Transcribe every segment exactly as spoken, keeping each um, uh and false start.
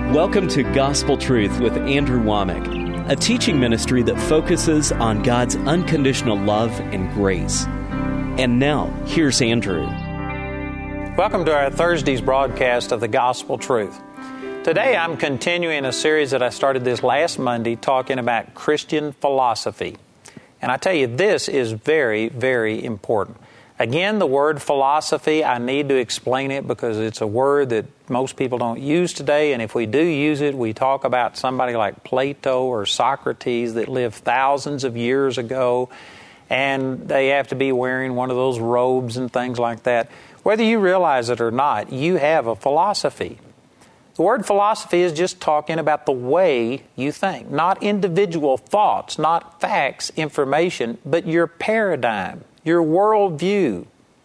Welcome to Gospel Truth with Andrew Womack, a teaching ministry that focuses on God's unconditional love and grace. And now, here's Andrew. Welcome to our Thursday's broadcast of the Gospel Truth. Today I'm continuing a series that I started this last Monday talking about Christian philosophy. And I tell you, this is very, very important. Again, the word philosophy, I need to explain it because it's a word that most people don't use today. And if we do use it, we talk about somebody like Plato or Socrates that lived thousands of years ago. And they have to be wearing one of those robes and things like that. Whether you realize it or not, you have a philosophy. The word philosophy is just talking about the way you think, not individual thoughts, not facts, information, but your paradigm, your worldview.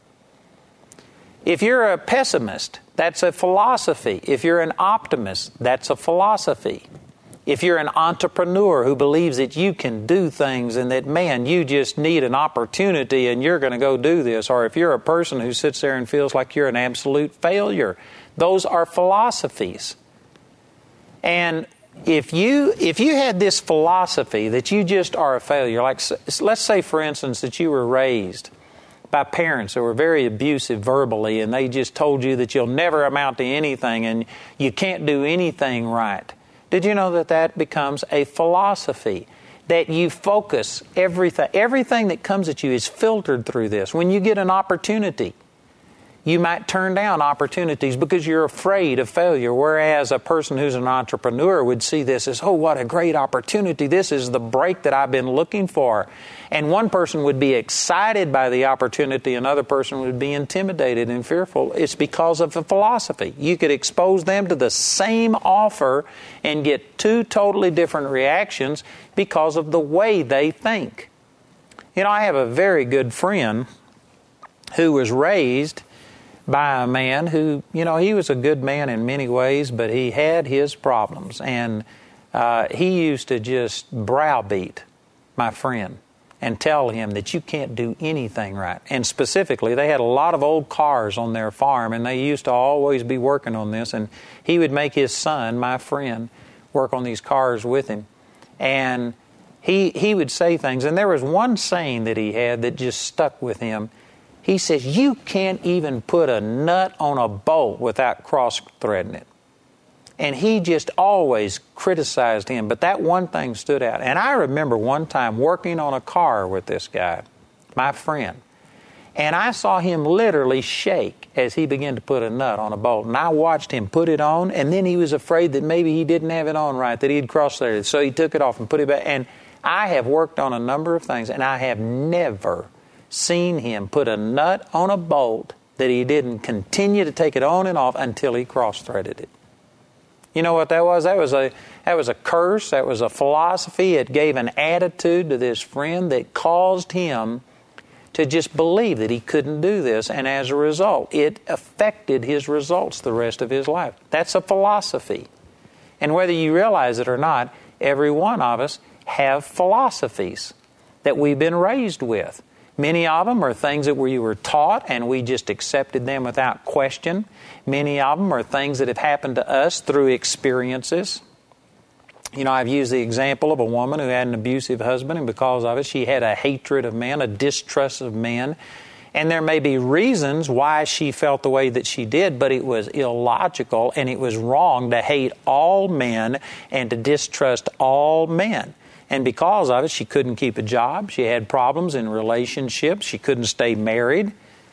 If you're a pessimist, that's a philosophy. If you're an optimist, that's a philosophy. If you're an entrepreneur who believes that you can do things and that, man, you just need an opportunity and you're going to go do this, or if you're a person who sits there and feels like you're an absolute failure, those are philosophies. And if you if you had this philosophy that you just are a failure, like let's say, for instance, that you were raised by parents who were very abusive verbally and they just told you that you'll never amount to anything and you can't do anything right. Did you know that that becomes a philosophy? That you focus everything, everything that comes at you is filtered through this. When you get an opportunity, you might turn down opportunities because you're afraid of failure, whereas a person who's an entrepreneur would see this as, oh, what a great opportunity. This is the break that I've been looking for. And one person would be excited by the opportunity, another person would be intimidated and fearful. It's because of a philosophy. You could expose them to the same offer and get two totally different reactions because of the way they think. You know, I have a very good friend who was raised by a man who, you know, he was a good man in many ways, but he had his problems. And uh, he used to just browbeat my friend and tell him that you can't do anything right. And specifically, they had a lot of old cars on their farm, and they used to always be working on this. And he would make his son, my friend, work on these cars with him. And he he would say things. And there was one saying that he had that just stuck with him. He says, you can't even put a nut on a bolt without cross-threading it. And he just always criticized him, but that one thing stood out. And I remember one time working on a car with this guy, my friend, and I saw him literally shake as he began to put a nut on a bolt. And I watched him put it on, and then he was afraid that maybe he didn't have it on right, that he'd cross-threaded it. So he took it off and put it back. And I have worked on a number of things, and I have never seen him put a nut on a bolt that he didn't continue to take it on and off until he cross-threaded it. You know what that was? That was a that was a curse. That was a philosophy. It gave an attitude to this friend that caused him to just believe that he couldn't do this. And as a result, it affected his results the rest of his life. That's a philosophy. And whether you realize it or not, every one of us have philosophies that we've been raised with. Many of them are things that we were taught and we just accepted them without question. Many of them are things that have happened to us through experiences. You know, I've used the example of a woman who had an abusive husband, and because of it, she had a hatred of men, a distrust of men. And there may be reasons why she felt the way that she did, but it was illogical and it was wrong to hate all men and to distrust all men. And because of it, she couldn't keep a job. She had problems in relationships. She couldn't stay married.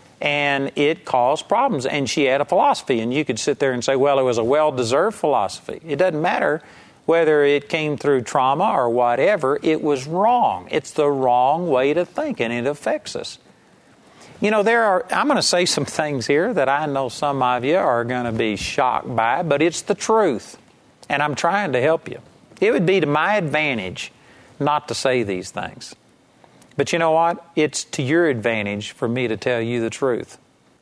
And it caused problems. And she had a philosophy. And you could sit there and say, well, it was a well-deserved philosophy. It doesn't matter whether it came through trauma or whatever. It was wrong. It's the wrong way to think, and it affects us. You know, there are, I'm going to say some things here that I know some of you are going to be shocked by, but it's the truth. And I'm trying to help you. It would be to my advantage not to say these things. But you know what? It's to your advantage for me to tell you the truth.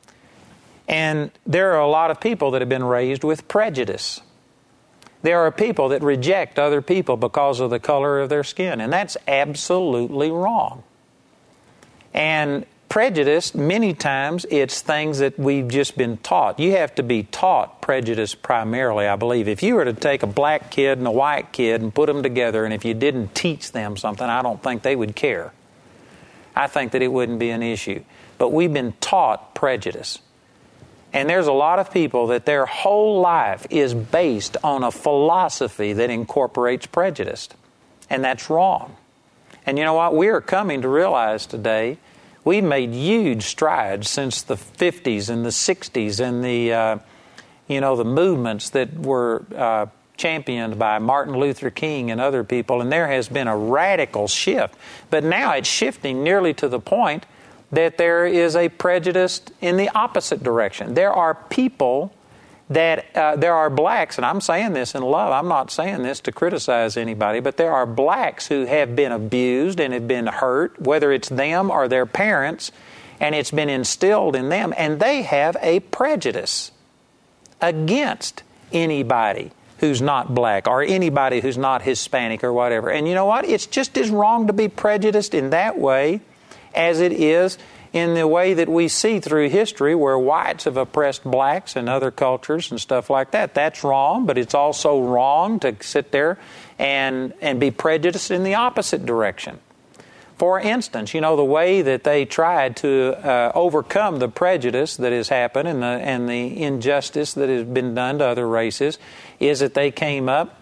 And there are a lot of people that have been raised with prejudice. There are people that reject other people because of the color of their skin, and that's absolutely wrong. And prejudice, many times, it's things that we've just been taught. You have to be taught prejudice primarily, I believe. If you were to take a black kid and a white kid and put them together, and if you didn't teach them something, I don't think they would care. I think that it wouldn't be an issue. But we've been taught prejudice. And there's a lot of people that their whole life is based on a philosophy that incorporates prejudice. And that's wrong. And you know what? We are coming to realize today we've made huge strides since the fifties and the sixties and the, uh, you know, the movements that were uh, championed by Martin Luther King and other people. And there has been a radical shift. But now it's shifting nearly to the point that there is a prejudice in the opposite direction. There are people that, uh, there are blacks, and I'm saying this in love, I'm not saying this to criticize anybody, but there are blacks who have been abused and have been hurt, whether it's them or their parents, and it's been instilled in them, and they have a prejudice against anybody who's not black or anybody who's not Hispanic or whatever. And you know what? It's just as wrong to be prejudiced in that way as it is in the way that we see through history where whites have oppressed blacks and other cultures and stuff like that. That's wrong, but it's also wrong to sit there and, and be prejudiced in the opposite direction. For instance, you know, the way that they tried to uh, overcome the prejudice that has happened and the, and the injustice that has been done to other races is that they came up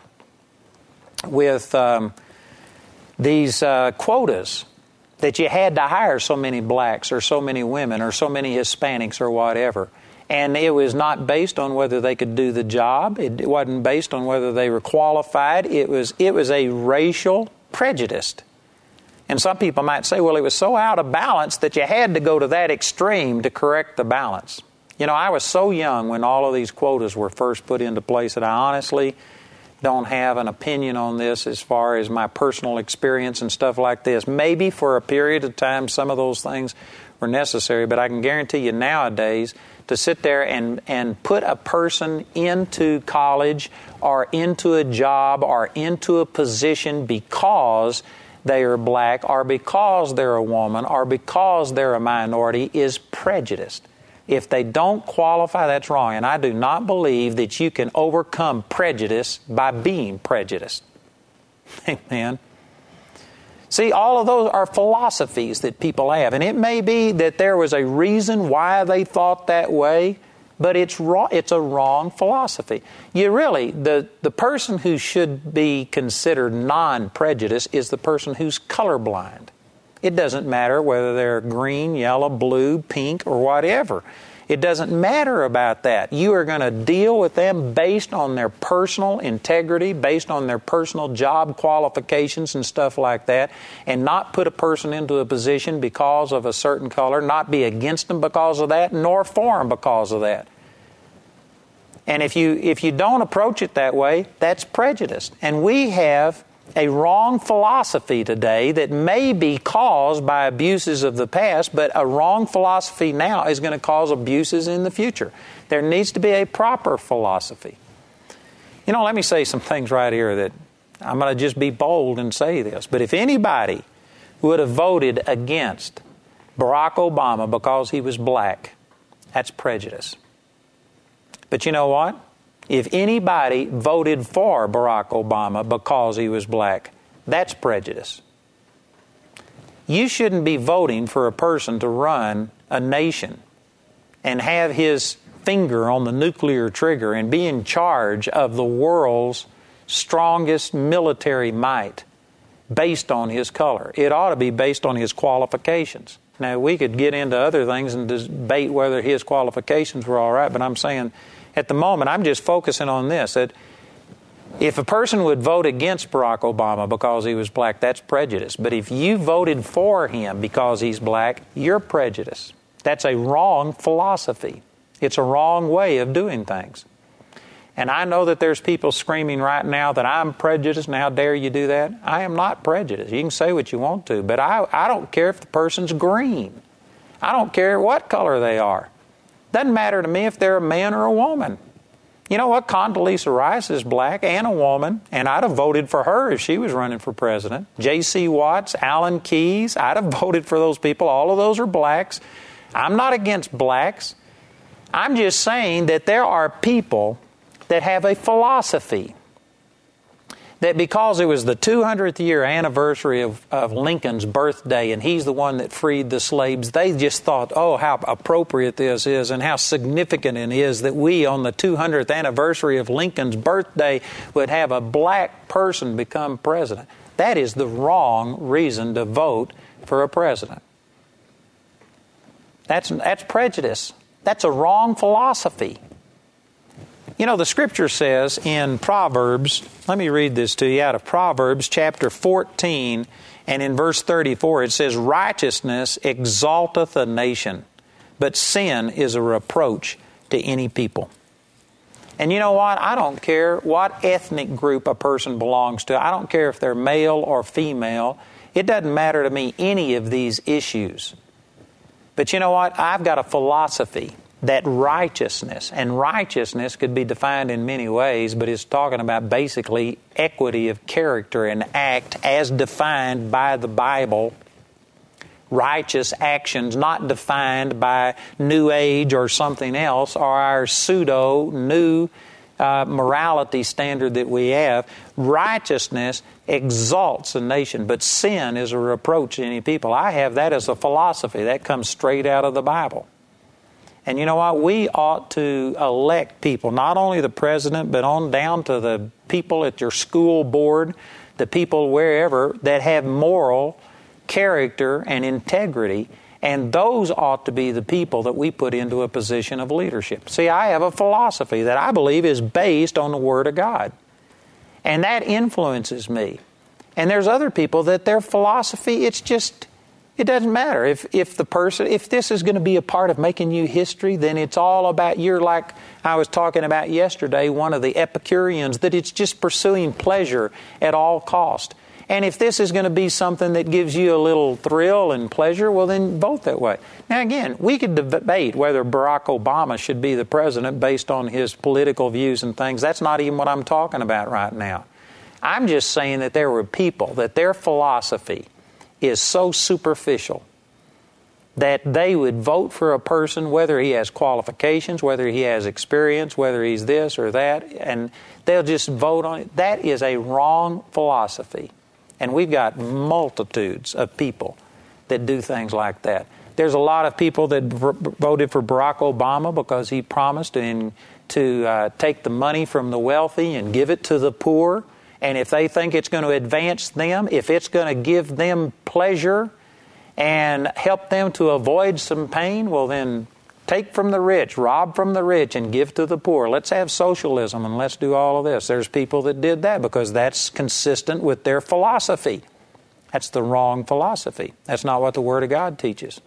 with um, these uh, quotas that you had to hire so many blacks or so many women or so many Hispanics or whatever. And it was not based on whether they could do the job. It wasn't based on whether they were qualified. It was, it was a racial prejudice. And some people might say, well, it was so out of balance that you had to go to that extreme to correct the balance. You know, I was so young when all of these quotas were first put into place that I honestly don't have an opinion on this as far as my personal experience and stuff like this. Maybe for a period of time some of those things were necessary, but I can guarantee you nowadays to sit there and, and put a person into college or into a job or into a position because they are black or because they're a woman or because they're a minority is prejudiced. If they don't qualify, that's wrong. And I do not believe that you can overcome prejudice by being prejudiced. Amen. See, all of those are philosophies that people have. And it may be that there was a reason why they thought that way, but it's wrong, it's a wrong philosophy. You really, the, the person who should be considered non-prejudiced is the person who's colorblind. It doesn't matter whether they're green, yellow, blue, pink, or whatever. It doesn't matter about that. You are going to deal with them based on their personal integrity, based on their personal job qualifications and stuff like that, and not put a person into a position because of a certain color, not be against them because of that, nor for them because of that. And if you if you don't approach it that way, that's prejudice. And we have a wrong philosophy today that may be caused by abuses of the past, but a wrong philosophy now is going to cause abuses in the future. There needs to be a proper philosophy. You know, let me say some things right here that I'm going to just be bold and say this. But if anybody would have voted against Barack Obama because he was black, that's prejudice. But you know what? If anybody voted for Barack Obama because he was black, that's prejudice. You shouldn't be voting for a person to run a nation and have his finger on the nuclear trigger and be in charge of the world's strongest military might based on his color. It ought to be based on his qualifications. Now, we could get into other things and debate whether his qualifications were all right, but I'm saying at the moment, I'm just focusing on this, that if a person would vote against Barack Obama because he was black, that's prejudice. But if you voted for him because he's black, you're prejudiced. That's a wrong philosophy. It's a wrong way of doing things. And I know that there's people screaming right now that I'm prejudiced and how dare you do that. I am not prejudiced. You can say what you want to, but I, I don't care if the person's green. I don't care what color they are. Doesn't matter to me if they're a man or a woman. You know what? Condoleezza Rice is black and a woman, and I'd have voted for her if she was running for president. J C Watts, Alan Keyes, I'd have voted for those people. All of those are blacks. I'm not against blacks. I'm just saying that there are people that have a philosophy that because it was the two hundredth year anniversary of, of Lincoln's birthday and he's the one that freed the slaves, they just thought, oh, how appropriate this is and how significant it is that we on the two hundredth anniversary of Lincoln's birthday would have a black person become president. That is the wrong reason to vote for a president. That's, that's prejudice. That's a wrong philosophy. You know, the Scripture says in Proverbs, let me read this to you out of Proverbs chapter fourteen, and in verse thirty-four it says, righteousness exalteth a nation, but sin is a reproach to any people. And you know what? I don't care what ethnic group a person belongs to. I don't care if they're male or female. It doesn't matter to me any of these issues. But you know what? I've got a philosophy that righteousness, and righteousness could be defined in many ways, but it's talking about basically equity of character and act as defined by the Bible. Righteous actions not defined by New Age or something else, or our pseudo new uh, morality standard that we have. Righteousness exalts a nation, but sin is a reproach to any people. I have that as a philosophy. That comes straight out of the Bible. And you know what? We ought to elect people, not only the president, but on down to the people at your school board, the people wherever that have moral character and integrity. And those ought to be the people that we put into a position of leadership. See, I have a philosophy that I believe is based on the Word of God. And that influences me. And there's other people that their philosophy, it's just... It doesn't matter. If if the person, if this is going to be a part of making you history, then it's all about, you're like I was talking about yesterday, one of the Epicureans, that it's just pursuing pleasure at all cost. And if this is going to be something that gives you a little thrill and pleasure, well, then vote that way. Now, again, we could debate whether Barack Obama should be the president based on his political views and things. That's not even what I'm talking about right now. I'm just saying that there were people that their philosophy is so superficial that they would vote for a person whether he has qualifications, whether he has experience, whether he's this or that, and they'll just vote on it. That is a wrong philosophy. And we've got multitudes of people that do things like that. There's a lot of people that v- voted for Barack Obama because he promised to, in, to uh, take the money from the wealthy and give it to the poor. And if they think it's going to advance them, if it's going to give them pleasure and help them to avoid some pain, well then take from the rich, rob from the rich, and give to the poor. Let's have socialism and let's do all of this. There's people that did that because that's consistent with their philosophy. That's the wrong philosophy. That's not what the Word of God teaches.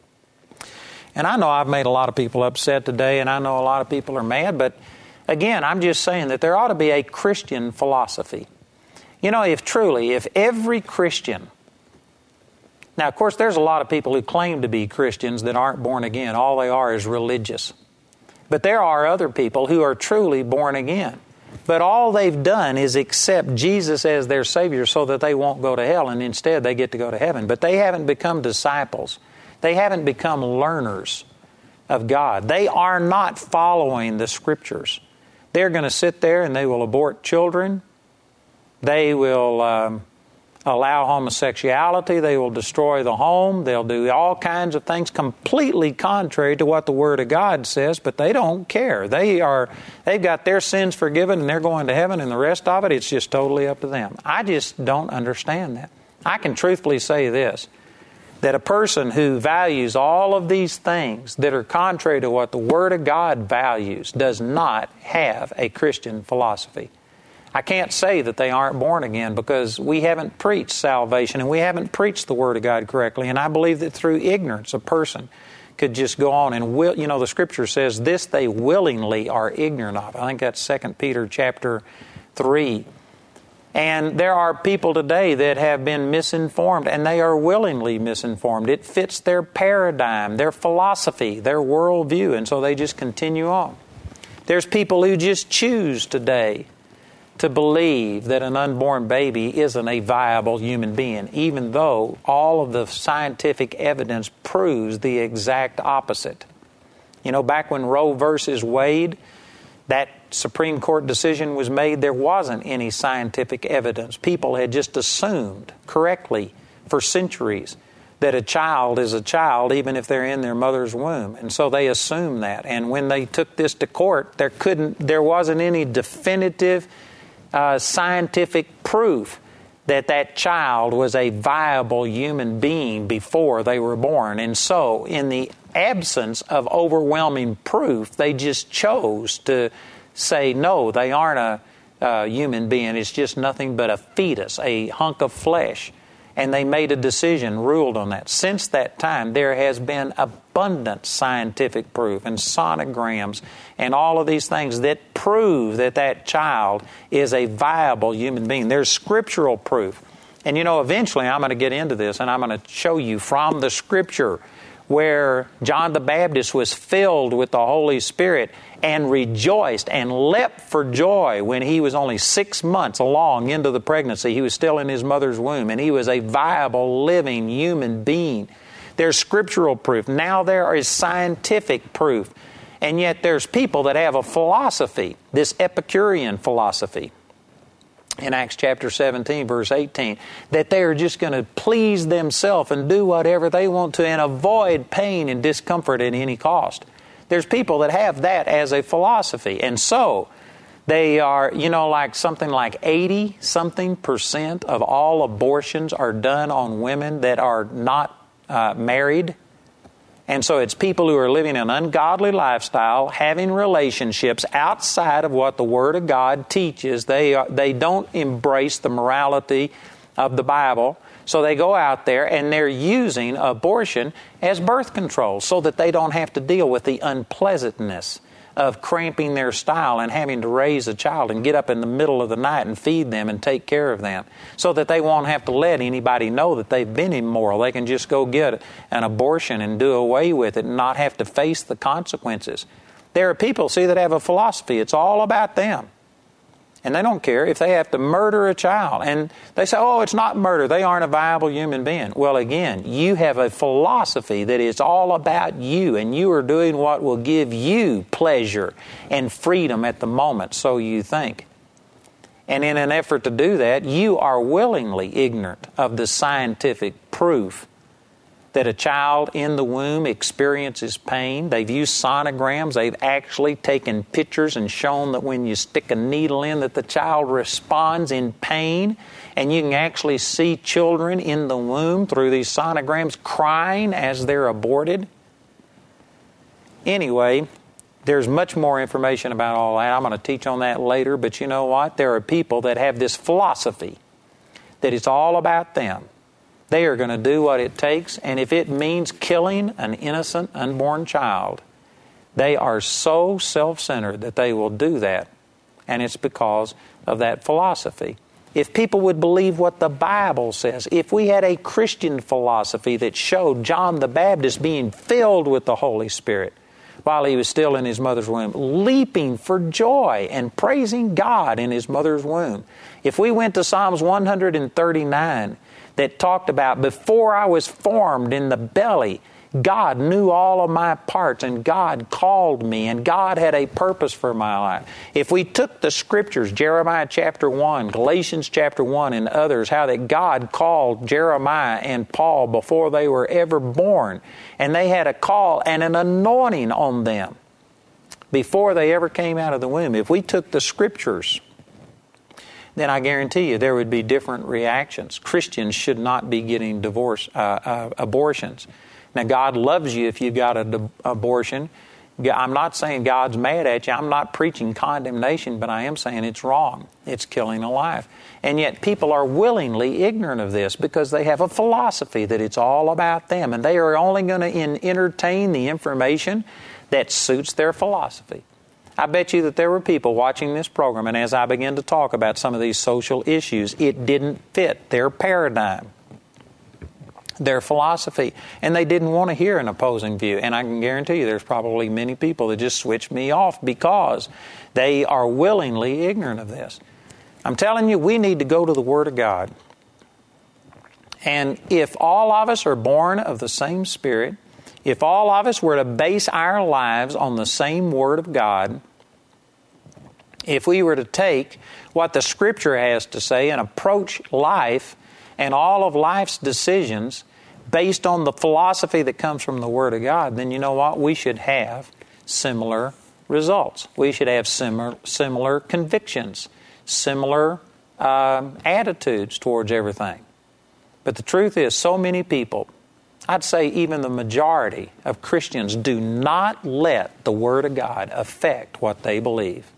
And I know I've made a lot of people upset today, and I know a lot of people are mad, but again, I'm just saying that there ought to be a Christian philosophy. You know, if truly, if every Christian... Now, of course, there's a lot of people who claim to be Christians that aren't born again. All they are is religious. But there are other people who are truly born again. But all they've done is accept Jesus as their Savior so that they won't go to hell, and instead they get to go to heaven. But they haven't become disciples. They haven't become learners of God. They are not following the Scriptures. They're going to sit there and they will abort children. They will um, allow homosexuality. They will destroy the home. They'll do all kinds of things completely contrary to what the Word of God says, but they don't care. They are, they've got their sins forgiven and they're going to heaven, and the rest of it, it's just totally up to them. I just don't understand that. I can truthfully say this, that a person who values all of these things that are contrary to what the Word of God values does not have a Christian philosophy. I can't say that they aren't born again because we haven't preached salvation and we haven't preached the Word of God correctly. And I believe that through ignorance, a person could just go on and will. You know, the Scripture says this they willingly are ignorant of. I think that's Second Peter chapter three. And there are people today that have been misinformed, and they are willingly misinformed. It fits their paradigm, their philosophy, their worldview, and so they just continue on. There's people who just choose today to believe that an unborn baby isn't a viable human being, even though all of the scientific evidence proves the exact opposite. You know, back when Roe versus Wade, that Supreme Court decision was made, there wasn't any scientific evidence. People had just assumed correctly for centuries that a child is a child even if they're in their mother's womb. And so they assumed that. And when they took this to court, there couldn't, there wasn't any definitive uh, scientific proof that that child was a viable human being before they were born. And so in the absence of overwhelming proof, they just chose to say, no, they aren't a uh, human being. It's just nothing but a fetus, a hunk of flesh. And they made a decision, ruled on that. Since that time, there has been abundant scientific proof and sonograms and all of these things that prove that that child is a viable human being. There's scriptural proof. And you know, eventually I'm going to get into this and I'm going to show you from the Scripture where John the Baptist was filled with the Holy Spirit and rejoiced and leapt for joy when he was only six months along into the pregnancy. He was still in his mother's womb, and he was a viable, living human being. There's scriptural proof. Now there is scientific proof. And yet there's people that have a philosophy, this Epicurean philosophy, in Acts chapter seventeen, verse eighteen, that they are just going to please themselves and do whatever they want to and avoid pain and discomfort at any cost. There's people that have that as a philosophy. And so they are, you know, like something like eighty something percent of all abortions are done on women that are not uh, married. And so it's people who are living an ungodly lifestyle, having relationships outside of what the Word of God teaches. They are, they don't embrace the morality of the Bible. So they go out there and they're using abortion as birth control so that they don't have to deal with the unpleasantness of cramping their style and having to raise a child and get up in the middle of the night and feed them and take care of them, so that they won't have to let anybody know that they've been immoral. They can just go get an abortion and do away with it and not have to face the consequences. There are people, see, that have a philosophy. It's all about them. And they don't care if they have to murder a child. And they say, oh, it's not murder. They aren't a viable human being. Well, again, you have a philosophy that is all about you, and you are doing what will give you pleasure and freedom at the moment, so you think. And in an effort to do that, you are willingly ignorant of the scientific proof that a child in the womb experiences pain. They've used sonograms. They've actually taken pictures and shown that when you stick a needle in that the child responds in pain. And you can actually see children in the womb through these sonograms crying as they're aborted. Anyway, there's much more information about all that. I'm going to teach on that later. But you know what? There are people that have this philosophy that it's all about them. They are going to do what it takes, and if it means killing an innocent, unborn child, they are so self-centered that they will do that, and it's because of that philosophy. If people would believe what the Bible says, if we had a Christian philosophy that showed John the Baptist being filled with the Holy Spirit while he was still in his mother's womb, leaping for joy and praising God in his mother's womb. If we went to Psalms one thirty-nine, that talked about, before I was formed in the belly, God knew all of my parts, and God called me, and God had a purpose for my life. If we took the Scriptures, Jeremiah chapter one, Galatians chapter one, and others, how that God called Jeremiah and Paul before they were ever born, and they had a call and an anointing on them before they ever came out of the womb. If we took the Scriptures, then I guarantee you there would be different reactions. Christians should not be getting divorce, uh, uh, abortions. Now, God loves you if you got an abortion. I'm not saying God's mad at you. I'm not preaching condemnation, but I am saying it's wrong. It's killing a life. And yet people are willingly ignorant of this because they have a philosophy that it's all about them, and they are only going to entertain the information that suits their philosophy. I bet you that there were people watching this program, and as I began to talk about some of these social issues, it didn't fit their paradigm. their philosophy, and they didn't want to hear an opposing view. And I can guarantee you there's probably many people that just switch me off because they are willingly ignorant of this. I'm telling you, we need to go to the Word of God. And if all of us are born of the same Spirit, if all of us were to base our lives on the same Word of God, if we were to take what the Scripture has to say and approach life and all of life's decisions based on the philosophy that comes from the Word of God, then you know what? We should have similar results. We should have similar, similar convictions, similar um, attitudes towards everything. But the truth is, so many people, I'd say even the majority of Christians, do not let the Word of God affect what they believe.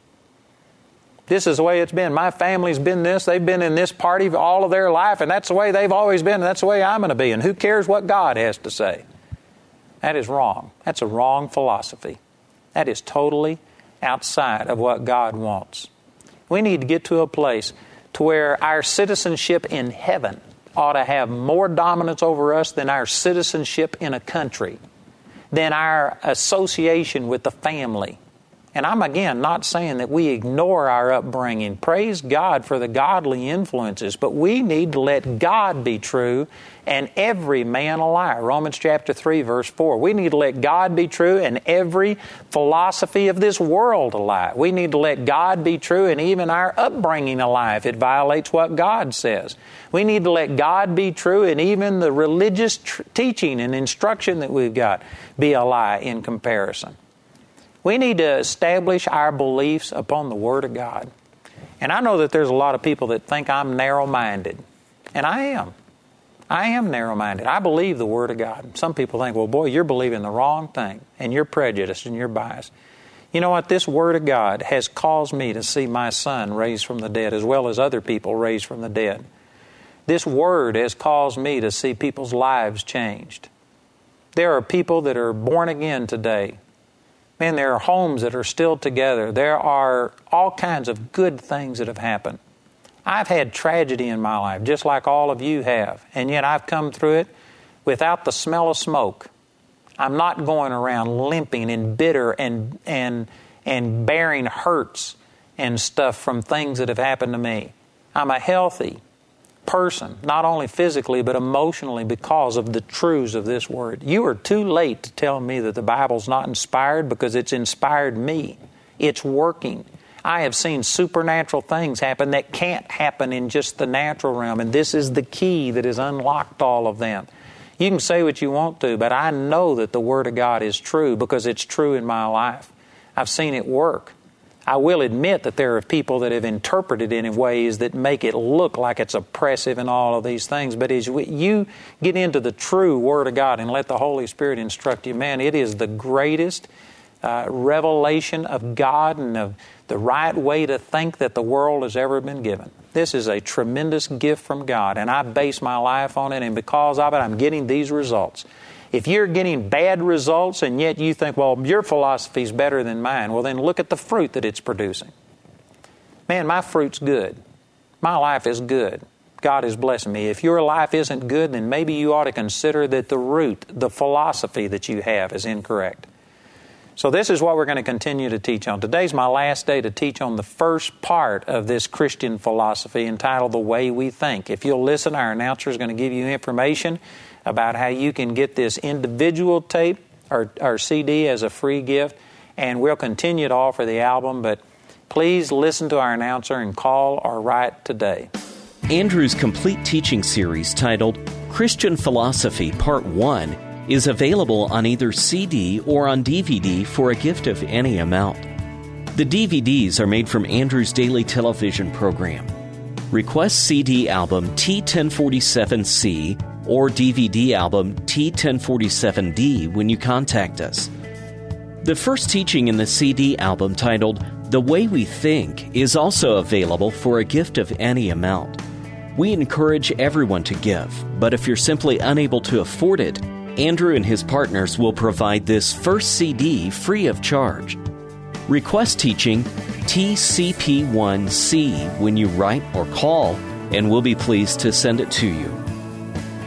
This is the way it's been. My family's been this. They've been in this party all of their life, and that's the way they've always been, and that's the way I'm going to be. And who cares what God has to say? That is wrong. That's a wrong philosophy. That is totally outside of what God wants. We need to get to a place to where our citizenship in heaven ought to have more dominance over us than our citizenship in a country, than our association with the family. And I'm, again, not saying that we ignore our upbringing. Praise God for the godly influences. But we need to let God be true and every man a liar. Romans chapter three, verse four. We need to let God be true and every philosophy of this world a lie. We need to let God be true and even our upbringing a lie if it violates what God says. We need to let God be true and even the religious tr- teaching and instruction that we've got be a lie in comparison. We need to establish our beliefs upon the Word of God. And I know that there's a lot of people that think I'm narrow-minded. And I am. I am narrow-minded. I believe the Word of God. Some people think, well, boy, you're believing the wrong thing. And you're prejudiced and you're biased. You know what? This Word of God has caused me to see my son raised from the dead, as well as other people raised from the dead. This Word has caused me to see people's lives changed. There are people that are born again today. Man, there are homes that are still together. There are all kinds of good things that have happened. I've had tragedy in my life, just like all of you have. And yet I've come through it without the smell of smoke. I'm not going around limping and bitter and and and bearing hurts and stuff from things that have happened to me. I'm a healthy person, not only physically but emotionally, because of the truths of this Word. You are too late to tell me that the Bible's not inspired, because it's inspired me. It's working. I have seen supernatural things happen that can't happen in just the natural realm, and this is the key that has unlocked all of them. You can say what you want to, but I know that the Word of God is true because it's true in my life. I've seen it work. I will admit that there are people that have interpreted it in ways that make it look like it's oppressive and all of these things. But as you get into the true Word of God and let the Holy Spirit instruct you, man, it is the greatest uh, revelation of God and of the right way to think that the world has ever been given. This is a tremendous gift from God, and I base my life on it, and because of it, I'm getting these results. If you're getting bad results and yet you think, well, your philosophy is better than mine, well, then look at the fruit that it's producing. Man, my fruit's good. My life is good. God is blessing me. If your life isn't good, then maybe you ought to consider that the root, the philosophy that you have is incorrect. So this is what we're going to continue to teach on. Today's my last day to teach on the first part of this Christian philosophy entitled The Way We Think. If you'll listen, our announcer is going to give you information about how you can get this individual tape or, or C D as a free gift, and we'll continue to offer the album, but please listen to our announcer and call or write today. Andrew's complete teaching series titled Christian Philosophy Part one is available on either C D or on D V D for a gift of any amount. The D V Ds are made from Andrew's daily television program. Request C D album T ten forty-seven C or D V D album T ten forty-seven D when you contact us. The first teaching in the C D album, titled The Way We Think, is also available for a gift of any amount. We encourage everyone to give, but if you're simply unable to afford it, Andrew and his partners will provide this first C D free of charge. Request teaching T C P one C when you write or call, and we'll be pleased to send it to you.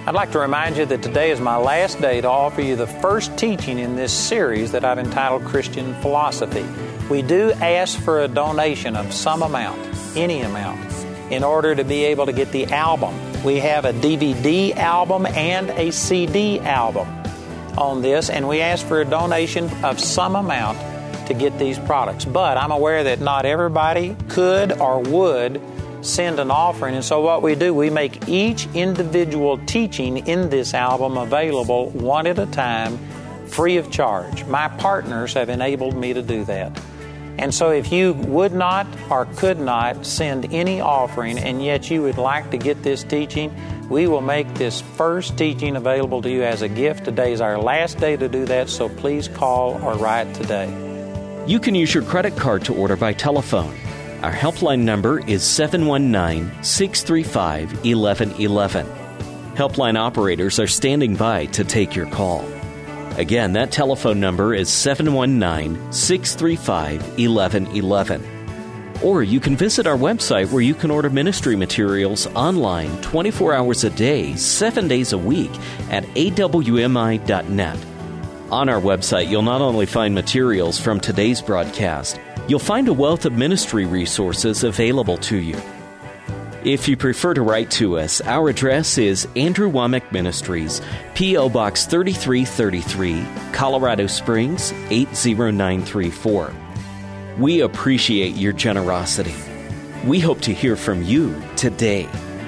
I'd like to remind you that today is my last day to offer you the first teaching in this series that I've entitled Christian Philosophy. We do ask for a donation of some amount, any amount, in order to be able to get the album. We have a D V D album and a C D album on this, and we ask for a donation of some amount to get these products. But I'm aware that not everybody could or would send an offering, and so what we do, we make each individual teaching in this album available one at a time, free of charge. My partners have enabled me to do that. And so if you would not or could not send any offering, and yet you would like to get this teaching, we will make this first teaching available to you as a gift. Today is our last day to do that, so please call or write today. You can use your credit card to order by telephone. Our helpline number is seven one nine, six three five, one one one one. Helpline operators are standing by to take your call. Again, that telephone number is seven one nine, six three five, one one one one. Or you can visit our website where you can order ministry materials online twenty-four hours a day, seven days a week at A W M I dot net. On our website, you'll not only find materials from today's broadcast, you'll find a wealth of ministry resources available to you. If you prefer to write to us, our address is Andrew Wommack Ministries, P O. Box thirty-three thirty-three, Colorado Springs, eight zero nine three four. We appreciate your generosity. We hope to hear from you today.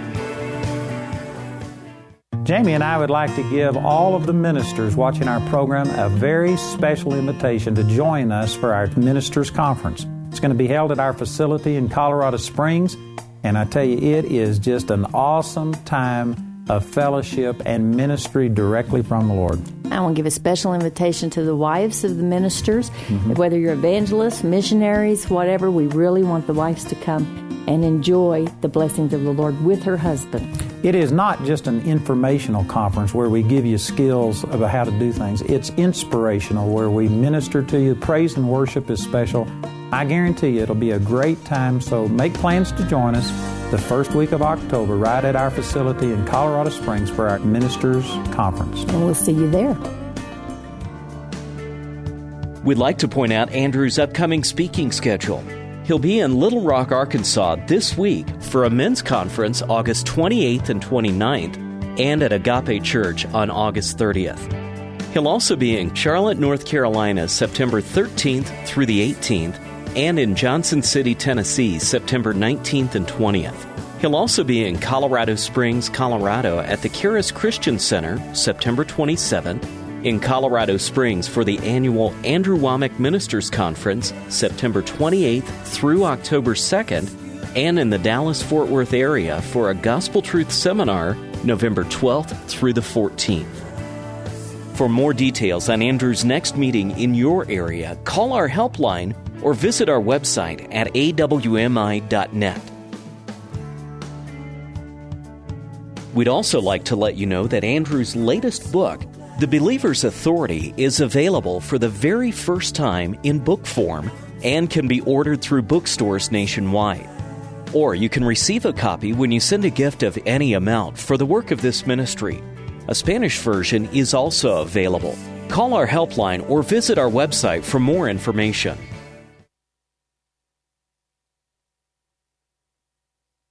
Jamie and I would like to give all of the ministers watching our program a very special invitation to join us for our Ministers Conference. It's going to be held at our facility in Colorado Springs, and I tell you, it is just an awesome time of fellowship and ministry directly from the Lord. I want to give a special invitation to the wives of the ministers. Mm-hmm. Whether you're evangelists, missionaries, whatever, we really want the wives to come and enjoy the blessings of the Lord with her husband. It is not just an informational conference where we give you skills about how to do things. It's inspirational, where we minister to you. Praise and worship is special. I guarantee you it'll be a great time, so make plans to join us the first week of October right at our facility in Colorado Springs for our Ministers Conference. And we'll see you there. We'd like to point out Andrew's upcoming speaking schedule. He'll be in Little Rock, Arkansas this week for a men's conference August twenty-eighth and twenty-ninth, and at Agape Church on August thirtieth. He'll also be in Charlotte, North Carolina, September thirteenth through the eighteenth, and in Johnson City, Tennessee, September nineteenth and twentieth. He'll also be in Colorado Springs, Colorado at the Charis Christian Center, September twenty-seventh, in Colorado Springs for the annual Andrew Wommack Ministers Conference, September twenty-eighth through October second, and in the Dallas-Fort Worth area for a Gospel Truth Seminar, November twelfth through the fourteenth. For more details on Andrew's next meeting in your area, call our helpline or visit our website at A W M I dot net. We'd also like to let you know that Andrew's latest book, The Believer's Authority, is available for the very first time in book form and can be ordered through bookstores nationwide. Or you can receive a copy when you send a gift of any amount for the work of this ministry. A Spanish version is also available. Call our helpline or visit our website for more information.